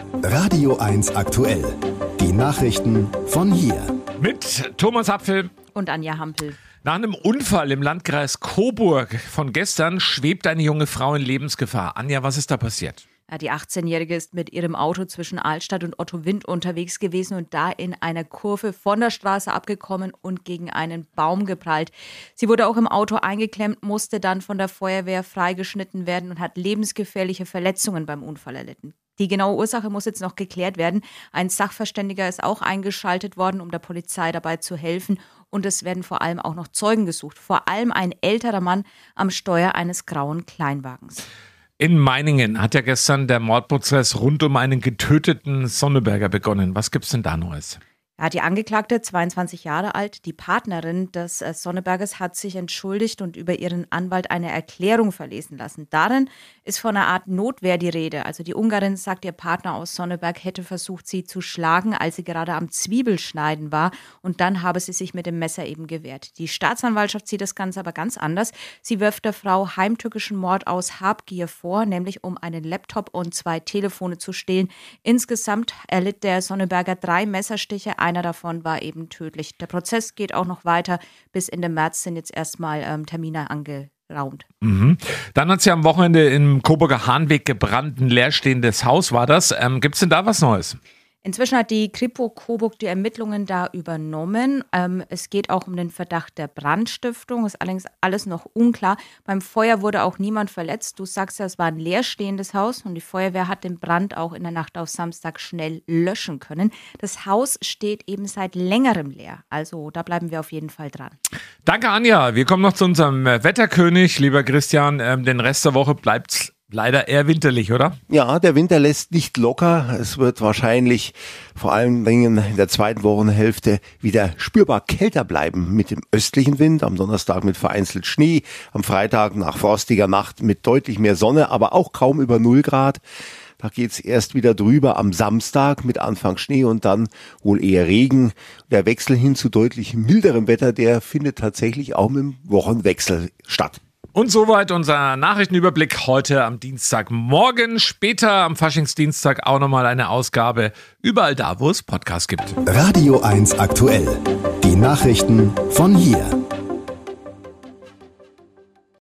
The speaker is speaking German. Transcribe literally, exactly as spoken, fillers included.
Radio eins aktuell. Die Nachrichten von hier. Mit Thomas Apfel und Anja Hampel. Nach einem Unfall im Landkreis Coburg von gestern schwebt eine junge Frau in Lebensgefahr. Anja, was ist da passiert? Ja, die achtzehnjährige ist mit ihrem Auto zwischen Altstadt und Otto Wind unterwegs gewesen und da in einer Kurve von der Straße abgekommen und gegen einen Baum geprallt. Sie wurde auch im Auto eingeklemmt, musste dann von der Feuerwehr freigeschnitten werden und hat lebensgefährliche Verletzungen beim Unfall erlitten. Die genaue Ursache muss jetzt noch geklärt werden. Ein Sachverständiger ist auch eingeschaltet worden, um der Polizei dabei zu helfen. Und es werden vor allem auch noch Zeugen gesucht. Vor allem ein älterer Mann am Steuer eines grauen Kleinwagens. In Meiningen hat ja gestern der Mordprozess rund um einen getöteten Sonneberger begonnen. Was gibt's denn da Neues? Ja, die Angeklagte, zweiundzwanzig Jahre alt, die Partnerin des Sonnebergers, hat sich entschuldigt und über ihren Anwalt eine Erklärung verlesen lassen. Darin ist von einer Art Notwehr die Rede. Also die Ungarin sagt, ihr Partner aus Sonneberg hätte versucht, sie zu schlagen, als sie gerade am Zwiebelschneiden war. Und dann habe sie sich mit dem Messer eben gewehrt. Die Staatsanwaltschaft sieht das Ganze aber ganz anders. Sie wirft der Frau heimtückischen Mord aus Habgier vor, nämlich um einen Laptop und zwei Telefone zu stehlen. Insgesamt erlitt der Sonneberger drei Messerstiche. Einer davon war eben tödlich. Der Prozess geht auch noch weiter. Bis Ende März sind jetzt erstmal ähm, Termine angeraumt. Mhm. Dann hat es ja am Wochenende im Coburger Hahnweg gebrannt. Ein leerstehendes Haus war das. Ähm, Gibt es denn da was Neues? Inzwischen hat die Kripo Coburg die Ermittlungen da übernommen. Ähm, es geht auch um den Verdacht der Brandstiftung. Ist allerdings alles noch unklar. Beim Feuer wurde auch niemand verletzt. Du sagst ja, es war ein leerstehendes Haus und die Feuerwehr hat den Brand auch in der Nacht auf Samstag schnell löschen können. Das Haus steht eben seit längerem leer. Also da bleiben wir auf jeden Fall dran. Danke, Anja. Wir kommen noch zu unserem Wetterkönig, lieber Christian. Ähm, den Rest der Woche bleibt's leider eher winterlich, oder? Ja, der Winter lässt nicht locker. Es wird wahrscheinlich vor allen Dingen in der zweiten Wochenhälfte wieder spürbar kälter bleiben mit dem östlichen Wind. Am Donnerstag mit vereinzelt Schnee, am Freitag nach frostiger Nacht mit deutlich mehr Sonne, aber auch kaum über null Grad. Da geht's erst wieder drüber am Samstag mit Anfang Schnee und dann wohl eher Regen. Der Wechsel hin zu deutlich milderem Wetter, der findet tatsächlich auch mit dem Wochenwechsel statt. Und soweit unser Nachrichtenüberblick heute am Dienstagmorgen. Später am Faschingsdienstag auch nochmal eine Ausgabe überall da, wo es Podcasts gibt. Radio eins aktuell. Die Nachrichten von hier.